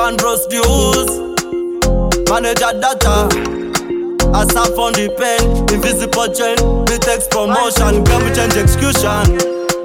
Vandross views, manager data. Asap on the pen, invisible chain, B-Tex promotion, can we change execution?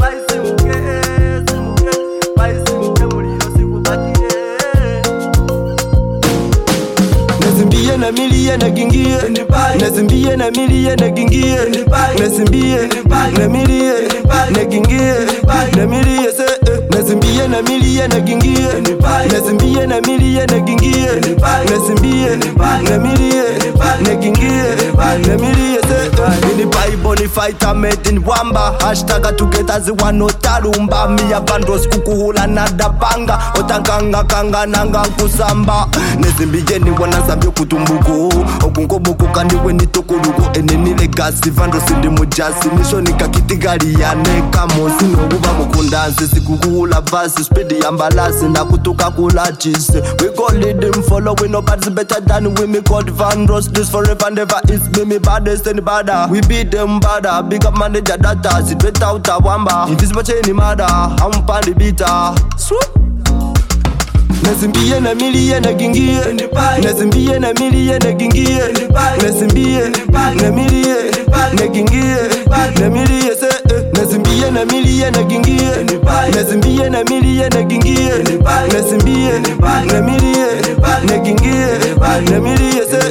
Nezimbie na milie na gingie, nezimbie na milie na gingie, nezimbie na milie na gingie, na milie se, nezimbie na milie na gingie, nezimbie na milie na gingie, nezimbie na milie na gingie, na milie se. Ini Bible ni fighter made in Wamba, hashtag together zi wano tarumba, miya Vandross kukuhula na dabanga, otankanga kanga nanga kusamba, nezimbie ni wanazambio kutumbuko, okunkobuko kandiwe ni tokoluko, eneni legacy Vandross ndi mujasi, nisho nikakitigali ya neka mosi, noguba mukundansi, sikukuhula vasi, speed yambalasi, na kutuka kula chise, we go lead him following, nobody's better than we, me called Vandross, this forever and ever, it's me baddest and badder, we beat them badder, big up manager data, sit without a wamba, invisible chain mada, I'm pandi bita, swoop. Nezimbie na milie na gingie, nezimbie na milie na gingie, nezimbie na milie na gingie, na milie se, nezimbie na milie na gingie, nezimbie na milie na gingie, nezimbie na milie na gingie, na milie se.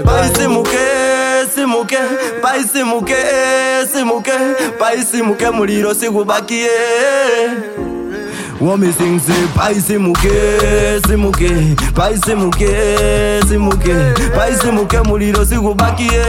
Paisimuke muliro sigubakie. Womi sing say paisimuke muliro sigubakie.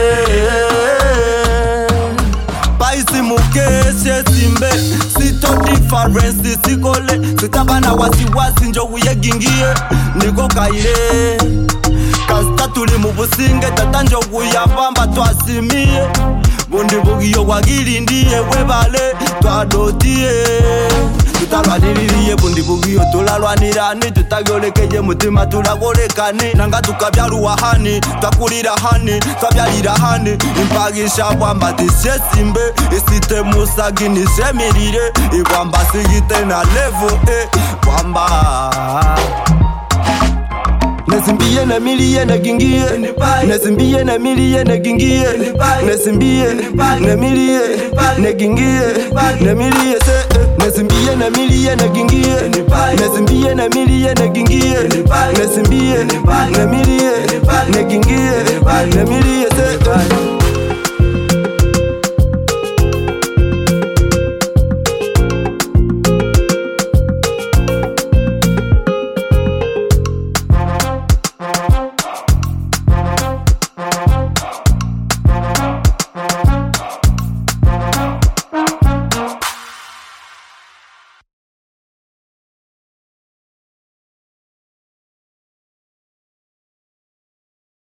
Paisimuke shesimbe, sito difference sikole, sitabana wasiwasi njo uyegingie, niko kaile. Kasta tuli mubusinge tata njo uyapamba twasimie, bundi bugiyo wagilindie webale twadotie. Tutalwaniririye bundi bugiyo tulalwanirani, tutagyolekeye mutima tulagolekani, nanga tukabyaluwa hani, twakulira hani, twabyalira hani, impagisha bwamba tisyesimbe, isite musagi nishemirire, ibwamba sigite na level bwamba. Nezimbie na milie na gingie, nezimbie na milie na gingie, nezimbie na milie na gingie, na milie se, nezimbie na milie na gingie, nezimbie na milie na gingie, nezimbie na milie na gingie, na milie se.